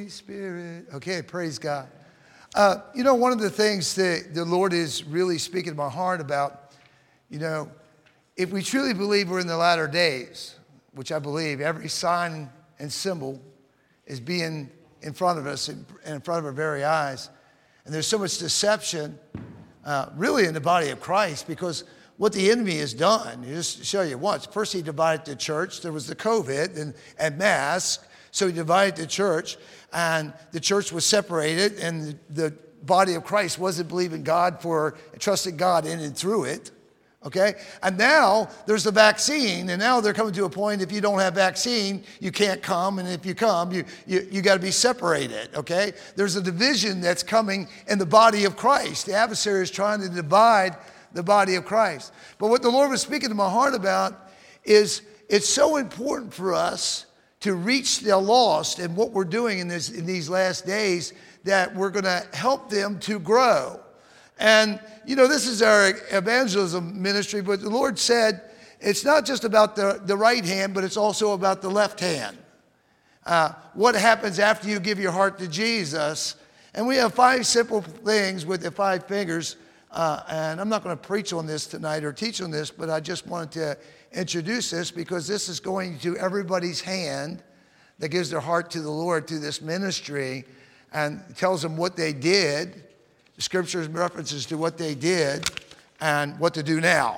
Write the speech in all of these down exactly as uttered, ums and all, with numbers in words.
Holy Spirit. Okay, praise God. Uh, you know, one of the things that the Lord is really speaking to my heart about, you know, if we truly believe we're in the latter days, which I believe every sign and symbol is being in front of us and in front of our very eyes. And there's so much deception uh, really in the body of Christ, because what the enemy has done, just to show you once, first he divided the church. There was the COVID and, and masks. So he divided the church, and the church was separated, and the body of Christ wasn't believing God for trusting God in and through it. Okay? And now there's the vaccine, and now they're coming to a point, if you don't have vaccine, you can't come, and if you come, you, you, you got to be separated. Okay? There's a division that's coming in the body of Christ. The adversary is trying to divide the body of Christ. But what the Lord was speaking to my heart about is it's so important for us to reach the lost, and what we're doing in, this, in these last days, that we're going to help them to grow. And, you know, this is our evangelism ministry, but the Lord said it's not just about the, the right hand, but it's also about the left hand. Uh, what happens after you give your heart to Jesus? And we have five simple things with the five fingers. Uh, and I'm not going to preach on this tonight or teach on this, but I just wanted to introduce this because this is going to everybody's hand that gives their heart to the Lord through this ministry and tells them what they did. The scriptures references to what they did and what to do now.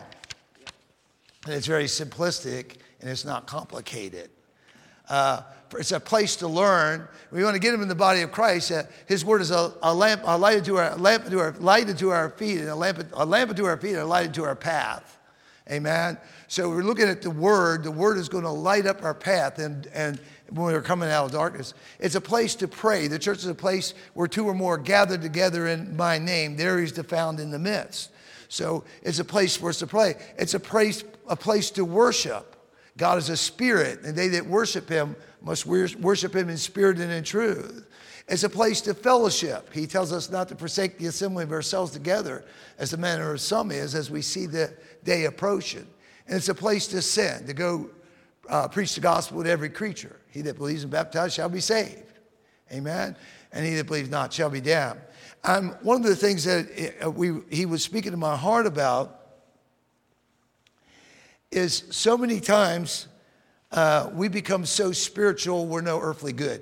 And it's very simplistic and it's not complicated. Uh, it's a place to learn. We want to get them in the body of Christ. Uh, his word is a, a lamp, a light to our lamp to our light to our feet, and a lamp, a lamp to our feet, and a light to our path. Amen. So we're looking at the word. The word is going to light up our path, and and when we're coming out of darkness, it's a place to pray. The church is a place where two or more are gathered together in my name. There He's found in the midst. So it's a place for us to pray. It's a place, a place to worship. God is a spirit, and they that worship Him must worship Him in spirit and in truth. It's a place to fellowship. He tells us not to forsake the assembly of ourselves together, as the manner of some is, as we see the day approaching. And it's a place to send, to go uh, preach the gospel to every creature. He that believes and baptized shall be saved. Amen. And he that believes not shall be damned. And one of the things that we he was speaking to my heart about is so many times uh, we become so spiritual we're no earthly good.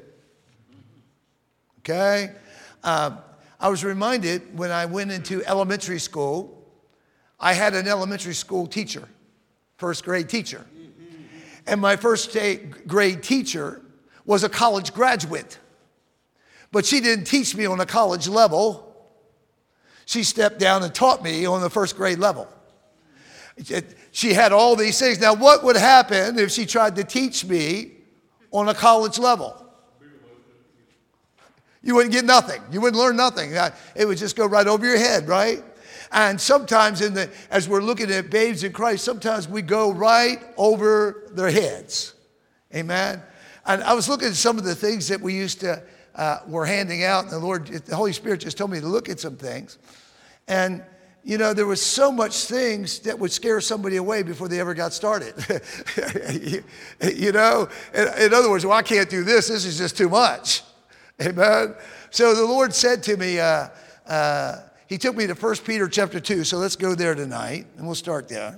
Okay? Uh, I was reminded when I went into elementary school, I had an elementary school teacher, first grade teacher. And my first grade teacher was a college graduate. But she didn't teach me on a college level. She stepped down and taught me on the first grade level. She had all these things. Now, what would happen if she tried to teach me on a college level? You wouldn't get nothing. You wouldn't learn nothing. It would just go right over your head, right? And sometimes in the, as we're looking at babes in Christ, sometimes we go right over their heads. Amen? And I was looking at some of the things that we used to, uh, were handing out, and the Lord, the Holy Spirit just told me to look at some things. And you know, there was so much things that would scare somebody away before they ever got started. you, you know, in, in other words, well, I can't do this. This is just too much. Amen. So the Lord said to me, uh, uh, he took me to First Peter chapter two. So let's go there tonight, and we'll start there.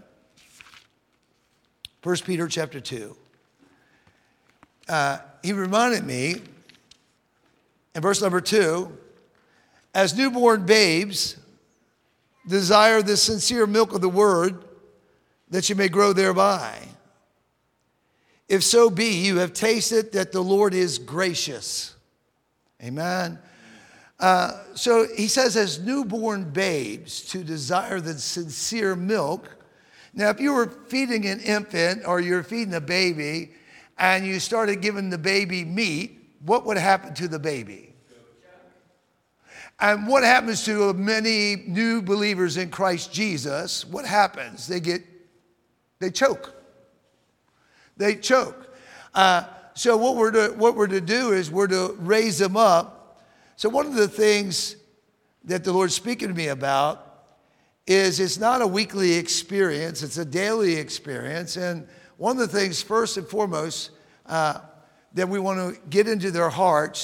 First Peter chapter two. Uh, he reminded me in verse number two, as newborn babes, desire the sincere milk of the word, that you may grow thereby. If so be you have tasted that the Lord is gracious. Amen. Uh, so he says, as newborn babes, to desire the sincere milk. Now, if you were feeding an infant or you're feeding a baby and you started giving the baby meat, what would happen to the baby? And what happens to many new believers in Christ Jesus? What happens? They get, they choke. They choke. Uh, so what we're to, what we're to do is we're to raise them up. So one of the things that the Lord's speaking to me about is it's not a weekly experience. It's a daily experience. And one of the things, first and foremost, uh, that we want to get into their hearts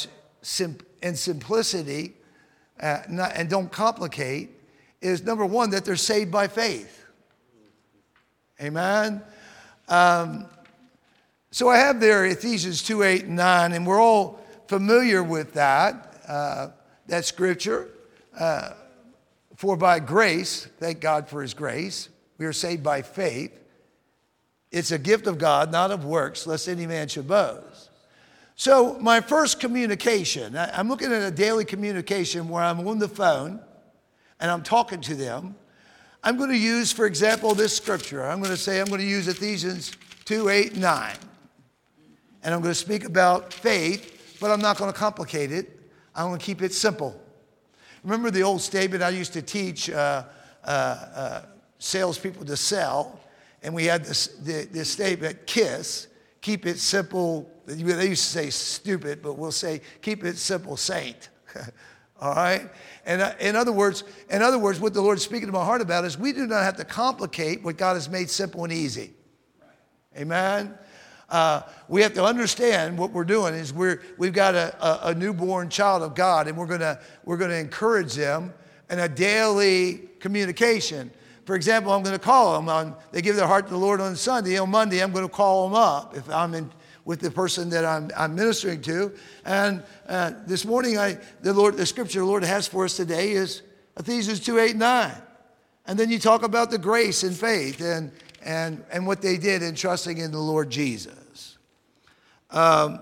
sim- and simplicity uh, not, and don't complicate is, number one, that they're saved by faith. Amen? Um, so I have there Ephesians two, eight, and nine, and we're all familiar with that, uh, that scripture. Uh, For by grace, thank God for his grace, we are saved by faith. It's a gift of God, not of works, lest any man should boast. So my first communication, I'm looking at a daily communication where I'm on the phone and I'm talking to them. I'm going to use, for example, this scripture. I'm going to say I'm going to use Ephesians two, eight, nine. And I'm going to speak about faith, but I'm not going to complicate it. I'm going to keep it simple. Remember the old statement I used to teach uh, uh, uh, salespeople to sell, and we had this, the, this statement, KISS, keep it simple. They used to say stupid, but we'll say keep it simple, saint. All right? And uh, in other words, in other words, what the Lord's speaking to my heart about is we do not have to complicate what God has made simple and easy. Right. Amen? Uh, we have to understand what we're doing is we're, we've got a, a, a newborn child of God, and we're gonna, we're gonna encourage them in a daily communication. For example, I'm gonna call them on, they give their heart to the Lord on Sunday. On Monday, I'm gonna call them up if I'm in with the person that I'm, I'm ministering to. And uh, this morning, I, the Lord, the scripture the Lord has for us today is Ephesians two, eight, nine. And then you talk about the grace and faith and, and, and what they did in trusting in the Lord Jesus. Um,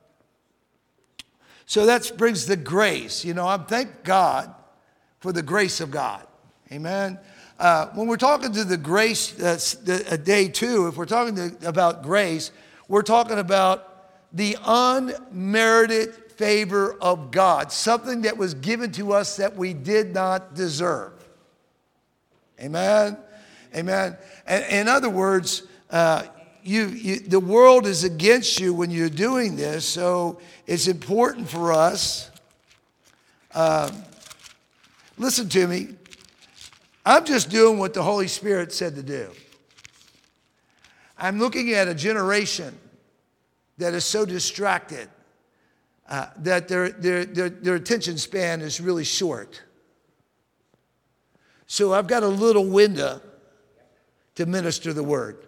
so that brings the grace. You know, I thank God for the grace of God. Amen. Uh, when we're talking to the grace, that's the, uh, day two, if we're talking to, about grace, we're talking about the unmerited favor of God, something that was given to us that we did not deserve. Amen. Amen. And in other words, uh, You, you, the world is against you when you're doing this, so it's important for us. Uh, listen to me. I'm just doing what the Holy Spirit said to do. I'm looking at a generation that is so distracted uh, that their, their, their, their attention span is really short. So I've got a little window to minister the word.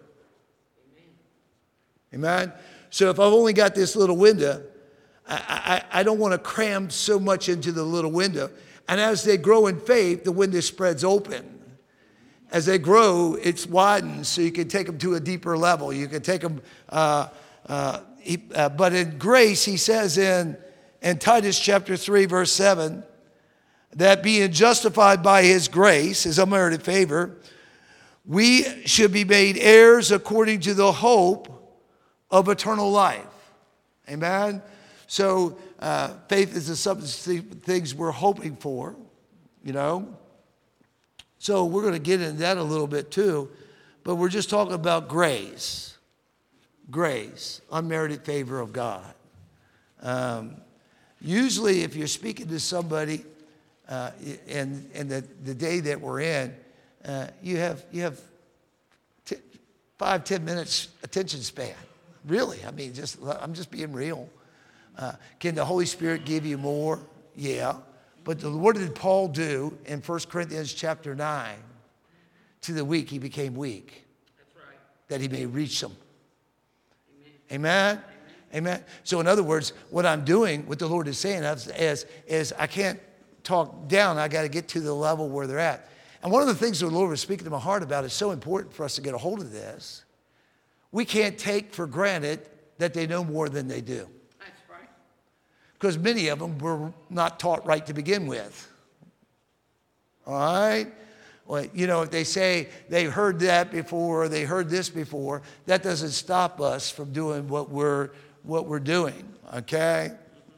Amen? So if I've only got this little window, I, I, I don't want to cram so much into the little window. And as they grow in faith, the window spreads open. As they grow, it's widened so you can take them to a deeper level. You can take them, uh, uh, he, uh, but in grace, he says in, in Titus chapter three, verse seven, that being justified by his grace, his unmerited favor, we should be made heirs according to the hope of eternal life. Amen? So uh, faith is the substance of things we're hoping for, you know. So we're going to get into that a little bit too. But we're just talking about grace. Grace, unmerited favor of God. Um, usually if you're speaking to somebody uh, in, in the, the day that we're in, uh, you have, you have t- five, ten minutes attention span. Really, I mean, just I'm just being real. Uh, can the Holy Spirit give you more? Yeah. But the, what did Paul do in First Corinthians chapter nine? To the weak, he became weak. That's right. That he may reach them. Amen. Amen? Amen. Amen. So in other words, what I'm doing, what the Lord is saying is, is, is I can't talk down. I got to get to the level where they're at. And one of the things the Lord was speaking to my heart about is so important for us to get a hold of this. We can't take for granted that they know more than they do. That's right. Because many of them were not taught right to begin with. All right? Well, you know, if they say they heard that before, or they heard this before, that doesn't stop us from doing what we're, what we're doing, okay?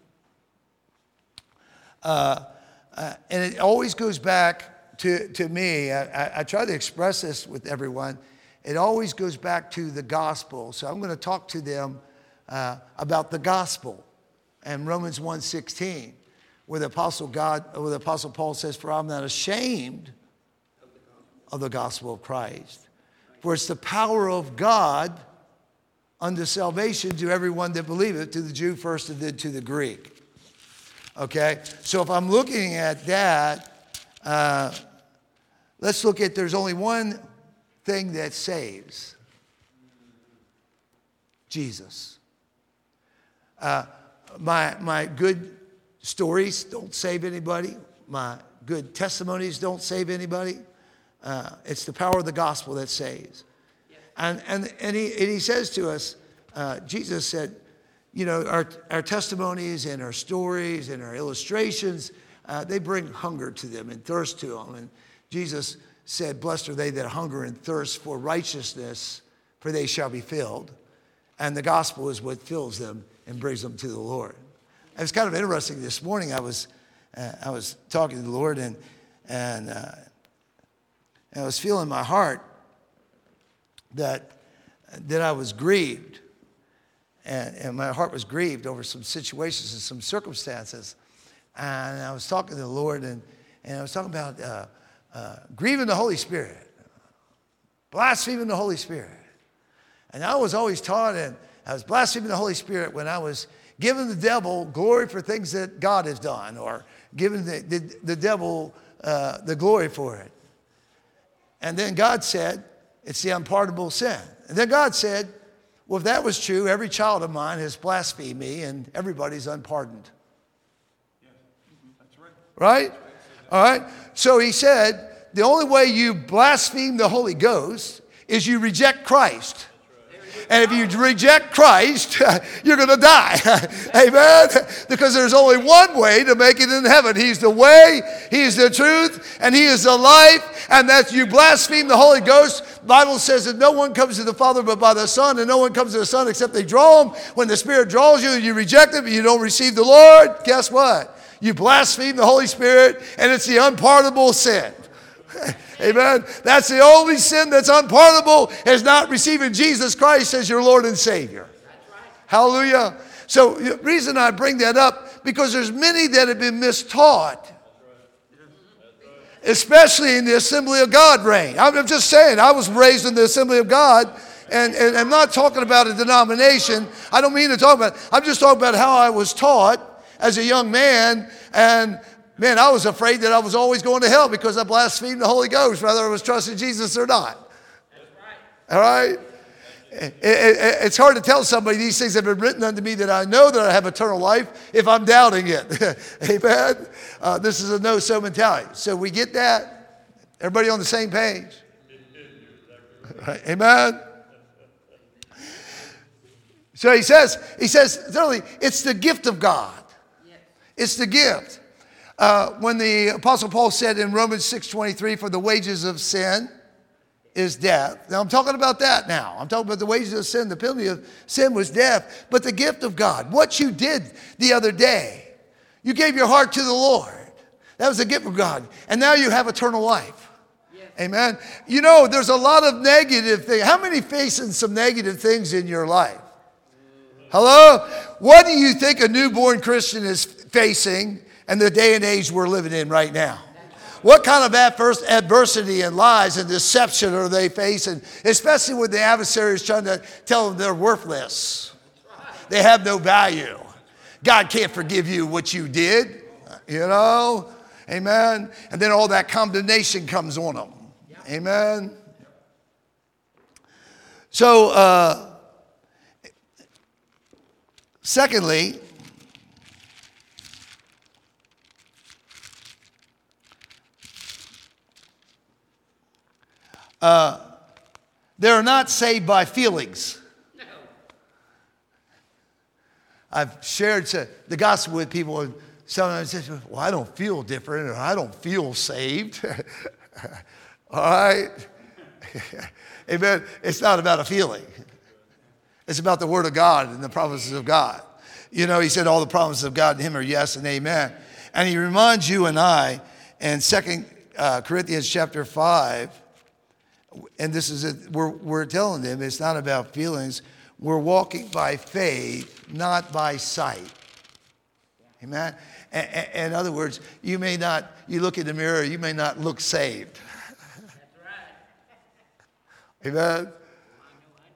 Uh, uh, and it always goes back to, to me. I, I, I try to express this with everyone. It always goes back to the gospel. So I'm going to talk to them uh, about the gospel and Romans one sixteen, where the apostle God, where the apostle Paul says, "For I'm not ashamed of the gospel of Christ, for it's the power of God unto salvation to everyone that believeth, to the Jew first and then to the Greek." Okay? So if I'm looking at that, uh, let's look at there's only one thing that saves. Jesus. Uh, my, my good stories don't save anybody. My good testimonies don't save anybody. Uh, it's the power of the gospel that saves. And, and, and, he, and he says to us, uh, Jesus said, you know, our, our testimonies and our stories and our illustrations, uh, they bring hunger to them and thirst to them. And Jesus said, blessed are they that hunger and thirst for righteousness, for they shall be filled. And the gospel is what fills them and brings them to the Lord. It was kind of interesting. This morning I was, uh, I was talking to the Lord, and, and, uh, and I was feeling in my heart that, that I was grieved. And, and my heart was grieved over some situations and some circumstances. And I was talking to the Lord, and, and I was talking about uh, uh, grieving the Holy Spirit, blaspheming the Holy Spirit. And I was always taught, and I was blaspheming the Holy Spirit when I was giving the devil glory for things that God has done, or giving the, the, the devil uh, the glory for it. And then God said, it's the unpardonable sin. And then God said, well, if that was true, every child of mine has blasphemed me, and everybody's unpardoned. Yeah, that's right. Right? All right. So he said, the only way you blaspheme the Holy Ghost is you reject Christ. And if you reject Christ, you're going to die. Amen? Because there's only one way to make it in heaven. He's the way, He's the truth, and He is the life. And that you blaspheme the Holy Ghost. The Bible says that no one comes to the Father but by the Son, and no one comes to the Son except they draw Him. When the Spirit draws you and you reject Him and you don't receive the Lord, guess what? You blaspheme the Holy Spirit, and it's the unpardonable sin. Amen. That's the only sin that's unpardonable, is not receiving Jesus Christ as your Lord and Savior. That's right. Hallelujah. So the reason I bring that up, because there's many that have been mistaught, especially in the Assembly of God reign. I'm just saying, I was raised in the Assembly of God, and, and I'm not talking about a denomination. I don't mean to talk about it. I'm just talking about how I was taught as a young man, and man, I was afraid that I was always going to hell because I blasphemed the Holy Ghost, whether I was trusting Jesus or not. That's right. All right? It, it, it's hard to tell somebody these things have been written unto me that I know that I have eternal life if I'm doubting it. Amen? Uh, this is a no-so mentality. So we get that? Everybody on the same page? Right. Amen? So he says, he says, thirdly, it's the gift of God. Yes. It's the gift. Uh, when the Apostle Paul said in Romans six twenty-three, for the wages of sin is death. Now I'm talking about that now. I'm talking about the wages of sin. The penalty of sin was death. But the gift of God, what you did the other day, you gave your heart to the Lord. That was the gift of God. And now you have eternal life. Yes. Amen. You know, there's a lot of negative things. How many facing some negative things in your life? Hello? What do you think a newborn Christian is facing in the day and age we're living in right now? What kind of adverse adversity and lies and deception are they facing, especially when the adversary is trying to tell them they're worthless? They have no value. God can't forgive you what you did, you know? Amen? And then all that condemnation comes on them. Amen? So, uh, secondly, Uh, they're not saved by feelings. No. I've shared the gospel with people, and sometimes they say, well, I don't feel different, or I don't feel saved. All right? Amen. It's not about a feeling. It's about the Word of God and the promises of God. You know, he said all the promises of God in Him are yes and amen. And he reminds you and I in Second Corinthians chapter five, and this is, a, we're, we're telling them it's not about feelings. We're walking by faith, not by sight. Amen? A, a, in other words, you may not, you look in the mirror, you may not look saved. That's right. Amen?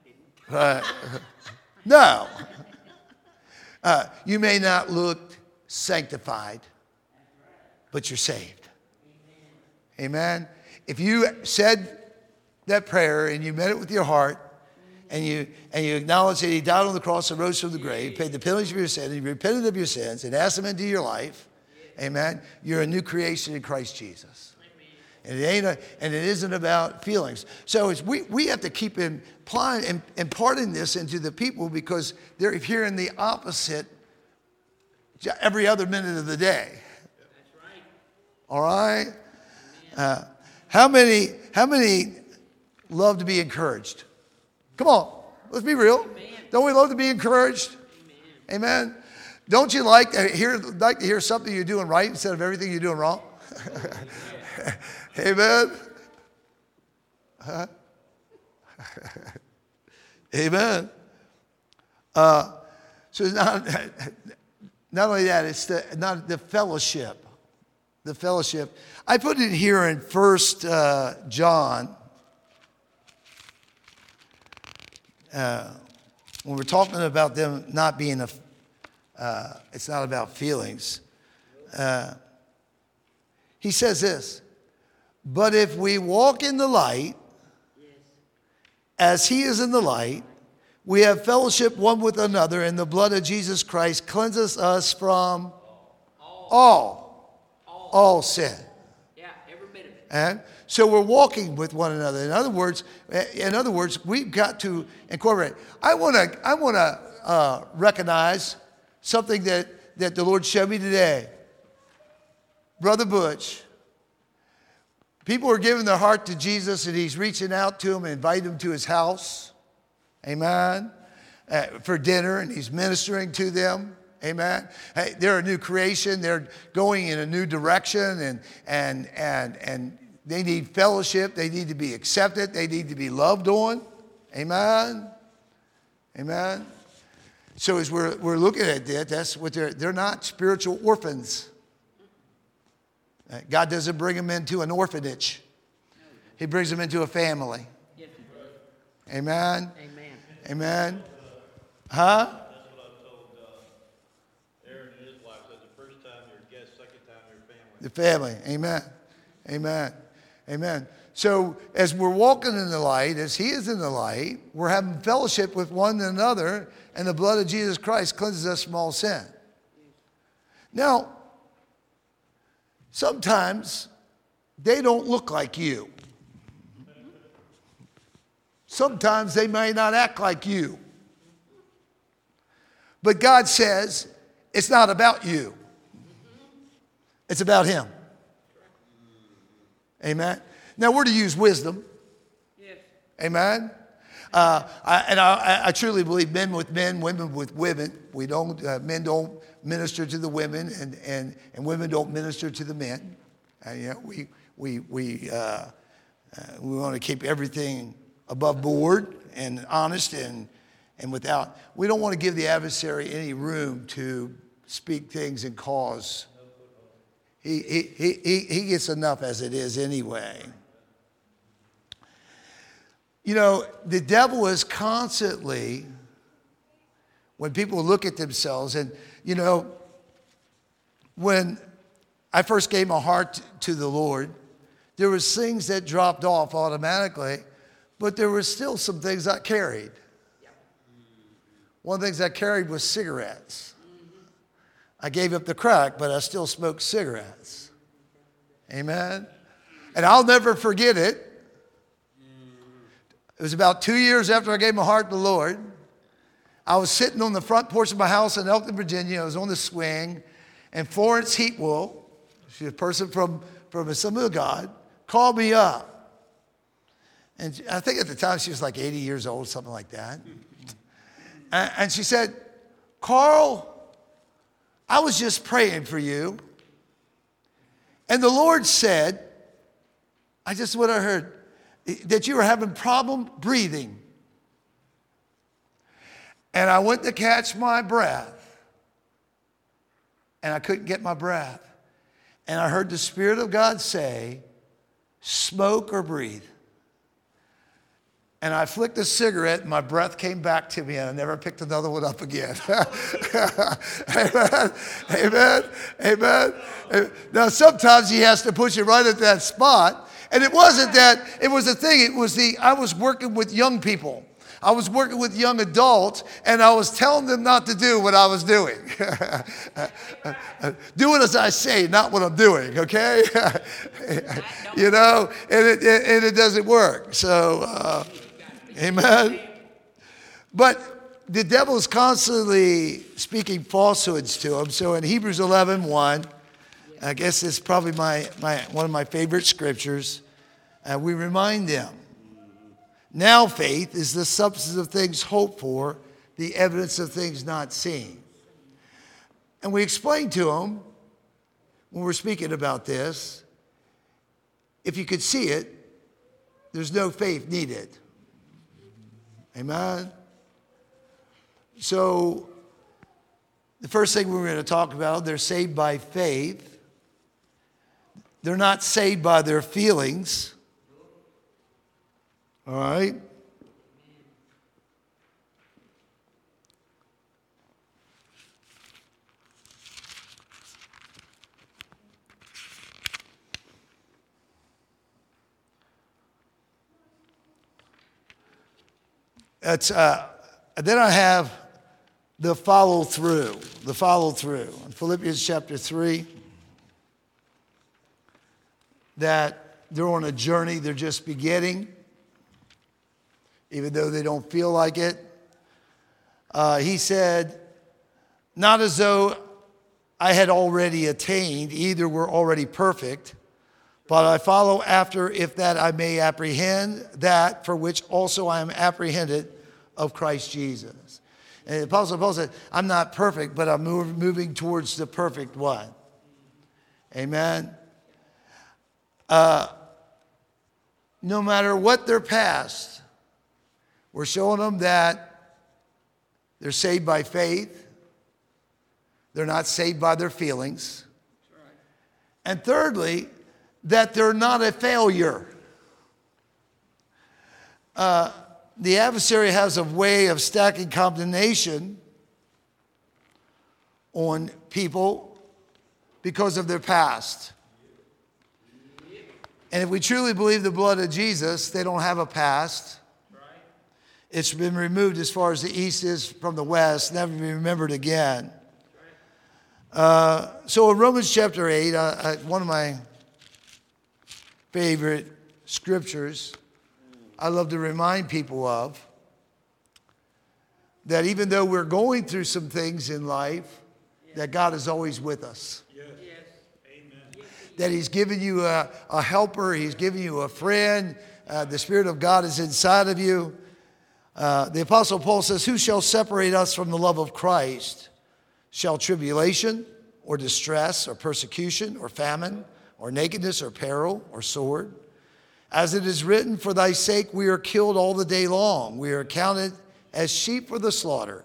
Right. No. Uh, you may not look sanctified, but you're saved. Amen. If you said that prayer and you meant it with your heart, and you and you acknowledge that he died on the cross and rose from the grave, paid the penalty of your sin, and you repented of your sins and asked him into your life, amen, you're a new creation in Christ Jesus. And it ain't a, and it isn't about feelings. So it's, we, we have to keep implying and imparting this into the people because they're hearing the opposite every other minute of the day. That's right. All right? Uh, how many how many love to be encouraged? Come on, let's be real. Amen. Don't we love to be encouraged? Amen. Amen. Don't you like to hear like to hear something you're doing right instead of everything you're doing wrong? Amen. Huh? Amen. Uh, so it's not not only that, it's the not the fellowship, the fellowship. I put it here in First uh, John. Uh, when we're talking about them not being a, uh, it's not about feelings. Uh, he says this, but if we walk in the light, as he is in the light, we have fellowship one with another, and the blood of Jesus Christ cleanses us from all, all, all, all sin. Yeah, every bit of it. And so we're walking with one another. In other words, in other words, we've got to incorporate. I want to, I want to uh, recognize something that that the Lord showed me today. Brother Butch, people are giving their heart to Jesus, and he's reaching out to them and inviting them to his house, amen, uh, for dinner, and he's ministering to them, amen. Hey, they're a new creation. They're going in a new direction, and and and and. They need fellowship. They need to be accepted. They need to be loved on. Amen. Amen. So as we're, we're looking at that, that's what they're, they're not spiritual orphans. God doesn't bring them into an orphanage. He brings them into a family. Amen. Amen. Amen. Huh? That's what I told uh, Aaron and his wife. Said the first time you're a guest, second time you're family. The family. Amen. Amen. Amen. So as we're walking in the light, as he is in the light, we're having fellowship with one another, and the blood of Jesus Christ cleanses us from all sin. Now, sometimes they don't look like you. Sometimes they may not act like you. But God says it's not about you. It's about him. Amen. Now we're to use wisdom. Yes. Amen. Uh, I, and I, I truly believe men with men, women with women. We don't. Uh, men don't minister to the women, and and and women don't minister to the men. And, you know, we we we uh, uh, we want to keep everything above board and honest and and without. We don't want to give the adversary any room to speak things and cause. He, he, he, he gets enough as it is anyway. You know, the devil is constantly, when people look at themselves, and, you know, when I first gave my heart to the Lord, there was things that dropped off automatically, but there were still some things I carried. One of the things I carried was cigarettes. I gave up the crack, but I still smoked cigarettes. Amen. And I'll never forget it. It was about two years after I gave my heart to the Lord. I was sitting on the front porch of my house in Elkton, Virginia. I was on the swing. And Florence Heatwell, she's a person from, from Assembly of God, called me up. And I think at the time she was like eighty years old, something like that. And, and she said, Carl, I was just praying for you. And the Lord said, I just what I heard, that you were having problem breathing. And I went to catch my breath. And I couldn't get my breath. And I heard the Spirit of God say, smoke or breathe. and I flicked a cigarette, and my breath came back to me, and I never picked another one up again. Amen. Amen. Amen. Now, sometimes he has to push it right at that spot. And it wasn't that, it was the thing, it was the, I was working with young people. I was working with young adults, and I was telling them not to do what I was doing. Do it as I say, not what I'm doing, okay? You know, and it, and it doesn't work. So, uh, amen. But the devil's constantly speaking falsehoods to him. So in Hebrews eleven one, I guess it's probably my, my one of my favorite scriptures, uh, we remind them. Now faith is the substance of things hoped for, the evidence of things not seen. And we explain to them, when we're speaking about this, if you could see it, there's no faith needed. Amen? So, the first thing we're going to talk about, they're saved by faith. They're not saved by their feelings. All right? That's, uh, then I have the follow through. The follow through. In Philippians chapter three, that they're on a journey, they're just beginning, even though they don't feel like it. Uh, he said, not as though I had already attained, either were already perfect, but I follow after, if that I may apprehend that for which also I am apprehended of Christ Jesus. And the Apostle Paul said, I'm not perfect, but I'm move, moving towards the perfect one. Amen. Uh, no matter what their past, we're showing them that they're saved by faith. They're not saved by their feelings. And thirdly, that they're not a failure. Uh, the adversary has a way of stacking condemnation on people because of their past. And if we truly believe the blood of Jesus, they don't have a past. It's been removed as far as the east is from the west, never be remembered again. Uh, so in Romans chapter eight, uh, uh, one of my favorite scriptures, I love to remind people of, that even though we're going through some things in life, that God is always with us. Yes. Amen. That he's given you a, a helper, he's given you a friend, uh, the Spirit of God is inside of you. Uh, the Apostle Paul says, who shall separate us from the love of Christ? Shall tribulation or distress or persecution or famine or nakedness or peril or sword? As it is written, for thy sake we are killed all the day long. We are counted as sheep for the slaughter.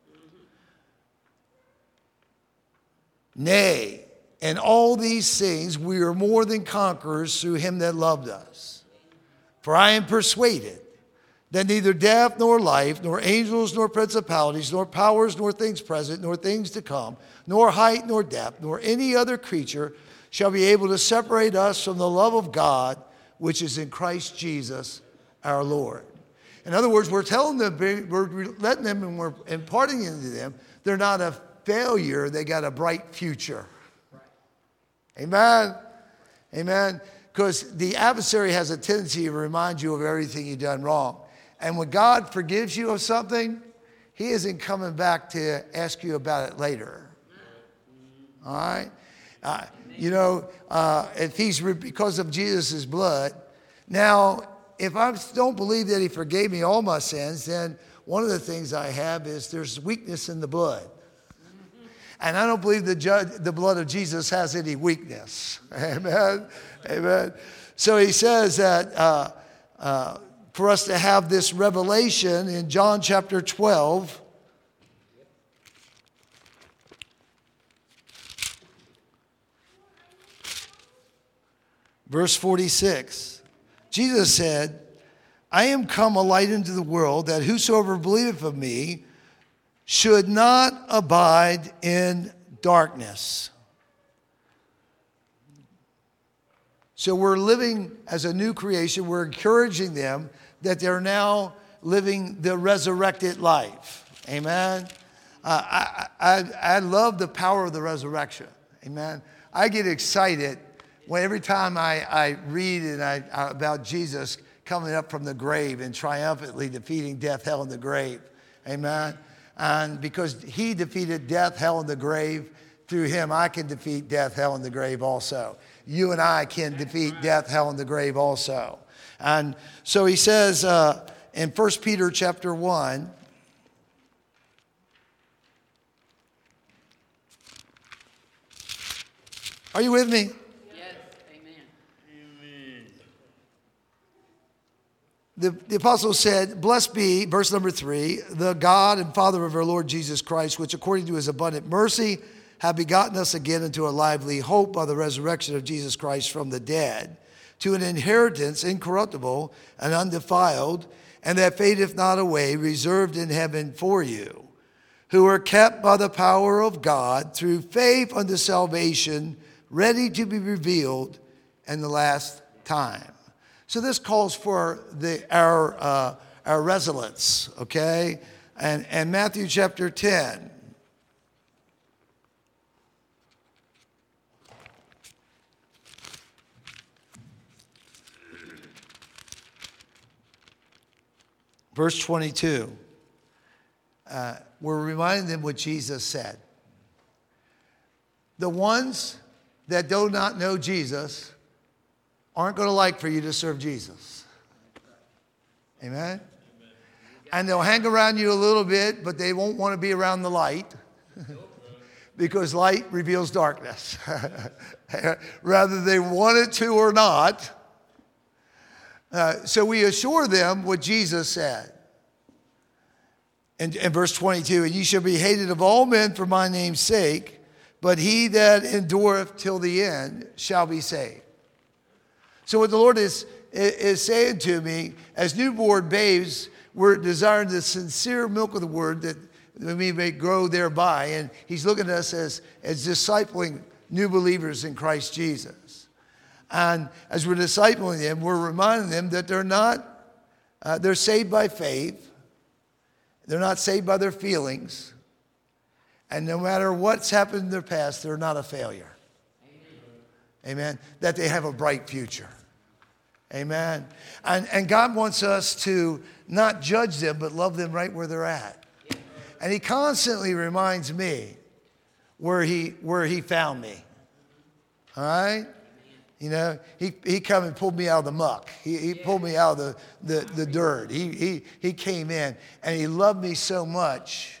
Nay, in all these things we are more than conquerors through him that loved us. For I am persuaded that neither death nor life, nor angels, nor principalities, nor powers, nor things present, nor things to come, nor height, nor depth, nor any other creature shall be able to separate us from the love of God, which is in Christ Jesus our Lord. In other words, we're telling them, we're letting them, and we're imparting into them, they're not a failure, they got a bright future. Amen? Amen? Because the adversary has a tendency to remind you of everything you've done wrong. And when God forgives you of something, he isn't coming back to ask you about it later. All right? Uh, you know, uh, if he's, re- because of Jesus' blood. Now, if I don't believe that he forgave me all my sins, then one of the things I have is there's weakness in the blood. And I don't believe the, judge, the blood of Jesus has any weakness. Amen? Amen. So he says that uh, uh, for us to have this revelation in John chapter twelve, verse forty-six, Jesus said, I am come a light into the world, that whosoever believeth of me should not abide in darkness. So we're living as a new creation. We're encouraging them that they're now living the resurrected life. Amen. Uh, I, I, I love the power of the resurrection. Amen. I get excited when every time I, I read and I, about Jesus coming up from the grave and triumphantly defeating death, hell, and the grave. Amen. And because he defeated death, hell, and the grave, through him I can defeat death, hell, and the grave also. You and I can defeat death, hell, and the grave also. And so he says uh, in First Peter chapter one, are you with me? Yes, amen. The, the apostle said, blessed be, verse number three, the God and Father of our Lord Jesus Christ, which according to his abundant mercy have begotten us again into a lively hope by the resurrection of Jesus Christ from the dead, to an inheritance incorruptible and undefiled, and that fadeth not away, reserved in heaven for you, who are kept by the power of God through faith unto salvation, ready to be revealed in the last time. So this calls for the our uh, our resilience, okay? And and Matthew chapter ten. Verse twenty-two. Uh, we're reminding them what Jesus said. The ones that do not know Jesus aren't going to like for you to serve Jesus. Amen? Amen? And they'll hang around you a little bit, but they won't want to be around the light because light reveals darkness. Rather they want it to or not. Uh, so we assure them what Jesus said. In, in verse twenty-two, and ye shall be hated of all men for my name's sake, but he that endureth till the end shall be saved. So what the Lord is, is saying to me, as newborn babes, we're desiring the sincere milk of the word that we may grow thereby. And he's looking at us as, as discipling new believers in Christ Jesus. And as we're discipling them, we're reminding them that they're not, uh, they're saved by faith. They're not saved by their feelings. And no matter what's happened in their past, they're not a failure. Amen. Amen. That they have a bright future. Amen. And, and God wants us to not judge them, but love them right where they're at. And he constantly reminds me where he, where he found me. All right? You know, he, he come and pulled me out of the muck. He, he pulled me out of the, the, the dirt. He, he, he came in and he loved me so much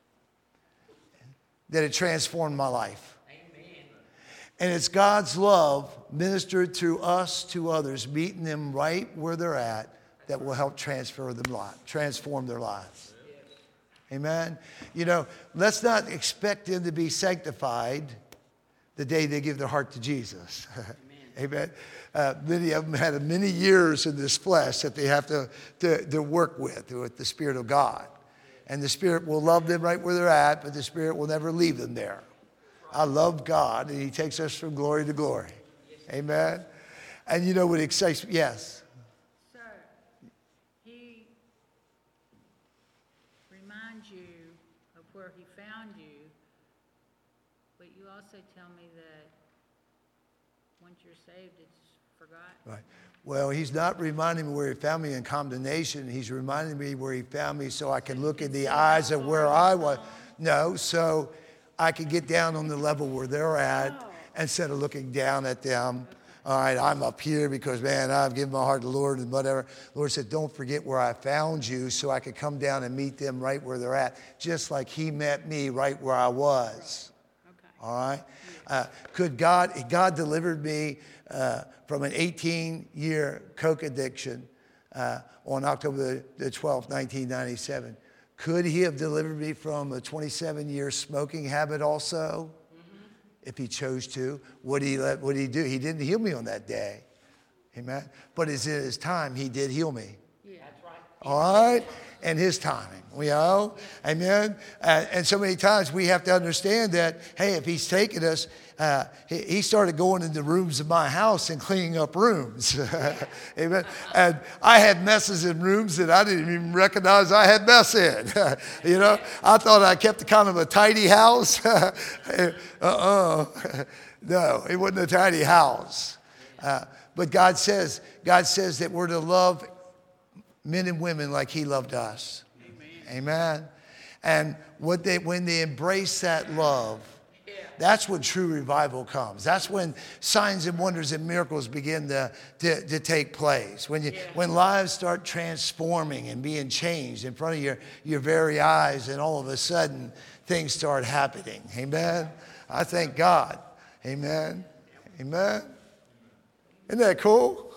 that it transformed my life. And it's God's love ministered through us to others, meeting them right where they're at, that will help transfer them, transform their lives. Amen. You know, let's not expect them to be sanctified the day they give their heart to Jesus. Amen. Uh, many of them had many years in this flesh that they have to, to, to work with, with the Spirit of God. And the Spirit will love them right where they're at, but the Spirit will never leave them there. I love God, and he takes us from glory to glory. Amen. And you know what excites me? Yes. Sir, he reminds you of where he found you, but you also tell me that once you're saved, it's forgotten. Right. Well, he's not reminding me where he found me in condemnation. He's reminding me where he found me so I can look in the eyes of where I was. No, so I can get down on the level where they're at instead of looking down at them. All right, I'm up here because, man, I've given my heart to the Lord and whatever. The Lord said, don't forget where I found you so I could come down and meet them right where they're at, just like he met me right where I was. Okay. All right? Uh, could God, God delivered me uh, from an eighteen-year coke addiction uh, on October the twelfth, nineteen ninety-seven. Could he have delivered me from a twenty-seven-year smoking habit also? Mm-hmm. If he chose to. Would he, let, would he do? He didn't heal me on that day. Amen. But as in his time, he did heal me. Yeah. All right? And his timing, you know? Amen? Uh, and so many times we have to understand that, hey, if he's taking us, uh, he, he started going into rooms of my house and cleaning up rooms. Amen? And I had messes in rooms that I didn't even recognize I had mess in. You know? I thought I kept kind of a tidy house. uh-uh. No, it wasn't a tidy house. Uh, but God says, God says that we're to love men and women like he loved us. Amen. Amen. And what they, when they embrace that love, yeah. That's when true revival comes. That's when signs and wonders and miracles begin to, to, to take place. When, you, yeah. when lives start transforming and being changed in front of your, your very eyes, and all of a sudden things start happening. Amen. I thank God. Amen. Amen. Isn't that cool?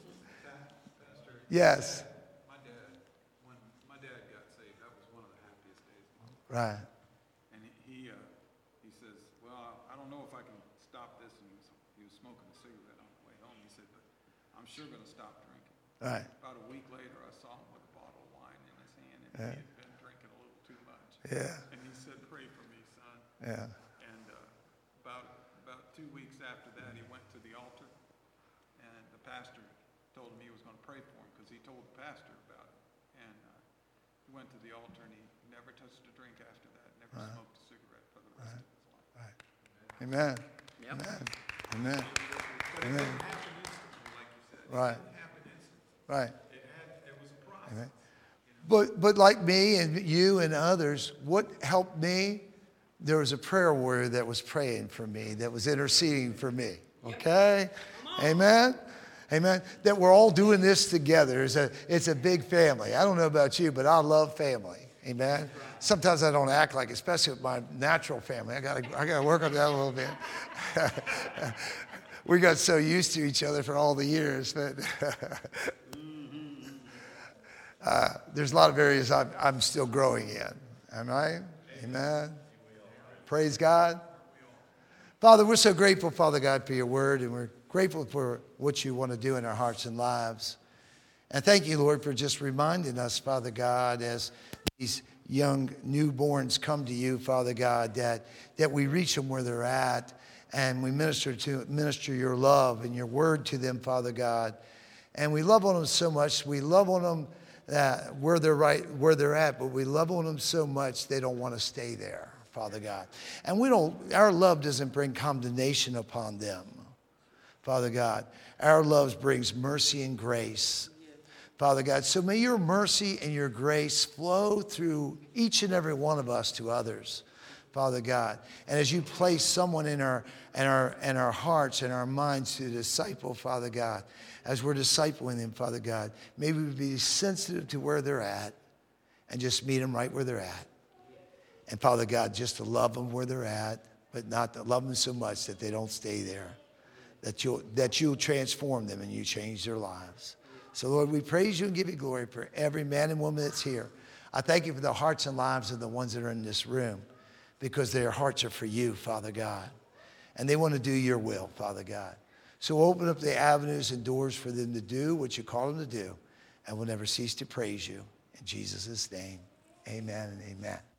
Yes. Right. And he, he, uh, he says, well, I don't know if I can stop this. And he was, he was smoking a cigarette on the way home. He said, but I'm sure going to stop drinking. Right. About a week later, I saw him with a bottle of wine in his hand, and yeah. he had been drinking a little too much. Yeah. And he said, pray for me, son. Yeah. And uh, about, about two weeks after that, he went to the altar, and the pastor told him he was going to pray for him because he told the pastor about it. And uh, he went to the altar, and he never touched a drink after that, never right. smoked a cigarette for the rest right. of his life. Right. Amen. Yep. Amen. Amen. Amen. Right. Right. It, had, it was a process. Amen. But, but like me and you and others, what helped me, there was a prayer warrior that was praying for me, that was interceding for me. Okay? Amen. Amen. That we're all doing this together. It's a, it's a big family. I don't know about you, but I love family. Amen. Sometimes I don't act like it, especially with my natural family. I got to I got to work on that a little bit. We got so used to each other for all the years, but uh, there's a lot of areas I'm, I'm still growing in. Am I? Amen. Praise God. Father, we're so grateful, Father God, for your word, and we're grateful for what you want to do in our hearts and lives. And thank you, Lord, for just reminding us, Father God, as these young newborns come to you, Father God, that, that we reach them where they're at, and we minister to minister your love and your word to them, Father God. And we love on them so much. We love on them uh, where they're right, where they're at, but we love on them so much they don't want to stay there, Father God. And we don't. Our love doesn't bring condemnation upon them, Father God. Our love brings mercy and grace, Father God. So may your mercy and your grace flow through each and every one of us to others, Father God. And as you place someone in our, in our, in our hearts and our minds to disciple, Father God, as we're discipling them, Father God, may we be sensitive to where they're at and just meet them right where they're at. And Father God, just to love them where they're at, but not to love them so much that they don't stay there, that you'll, that you'll transform them and you change their lives. So, Lord, we praise you and give you glory for every man and woman that's here. I thank you for the hearts and lives of the ones that are in this room, because their hearts are for you, Father God. And they want to do your will, Father God. So open up the avenues and doors for them to do what you call them to do. And we'll never cease to praise you. In Jesus' name, amen and amen.